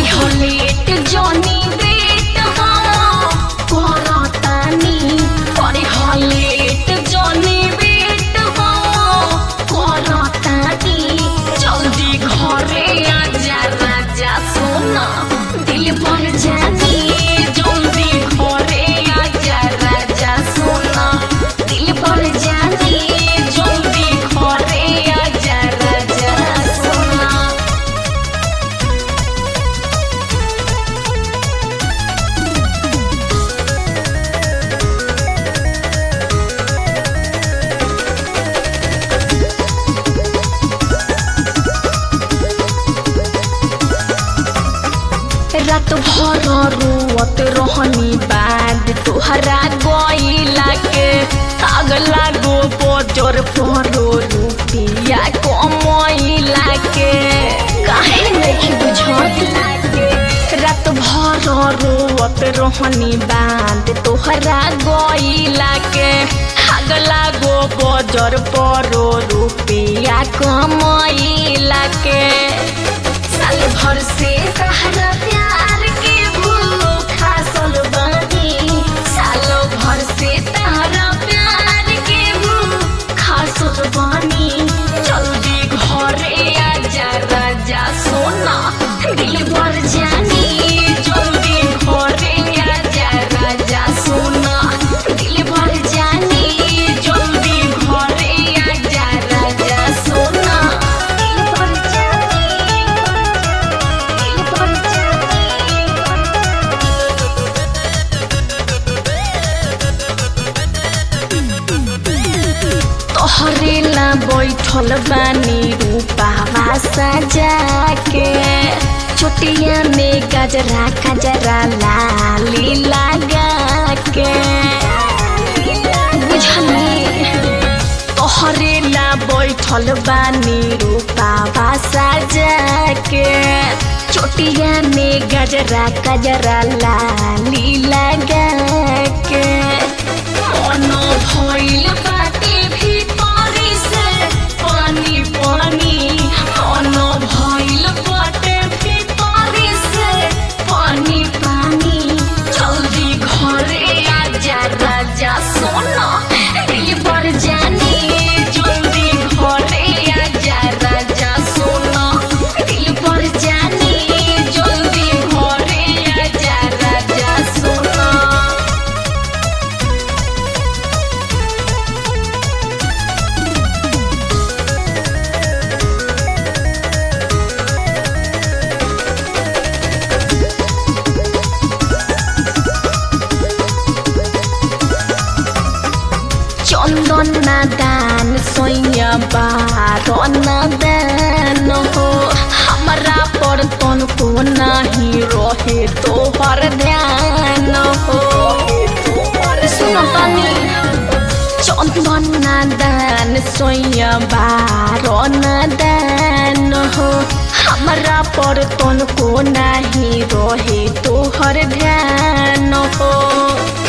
Hallett जनी बेट करतानी करे हलेट जनी बेट करतानी जल्दी घरे आजा राजा सोना दिल पर जानी जल्दी घरे आजा राजा सोना दिल पर जानी जल्दी घरे आजा राजा सोना। रात भर रोवत रहनी बाद तोहरा गइला के आग लागो बजर परो रुपिया कमैला के काहे नहीं बुझत रात भर रोवत रहनी बाद तोहरा गइला के आग लागो बजर परो रुपिया कमैला के साल भर से सहारा प्यार के भूखा सलबानी सालों भर से तारा प्यार के भूखा सलबानी जल्दी घरे आजा राजा सोना दिल भर जानी जल्दी घरे आजा राजा सोना दिल भर जानी जल्दी घरे आजा राजा सोना दिल भर जानी तोहरेला बैठल बानी रूपावा सजा के चोटिया में गजरा गजरा लाली लगा के बुझली तोहरेला बैठल बानी रूपावा सजा के चोटिया में गजरा गजरा लाली लगा के मनो भइल बाटे भीतरी से पानी पानी मनो भइल बाटे भीतरी से पानी पानी जल्दी घरे आजा राजा सोना दिल पर जानी जल्दी घरे आजा राजा सोना दिल पर जानी जल्दी घरे आजा राजा सोना। चंदन नादान सोया बारन दान हो हमरा पर तन को नहीं रहे तोहर ध्यान हो सुनो तनी चंदन नादान सोया बारन दान हो हमरा पर तन को नहीं रहे तोहर ध्यान हो।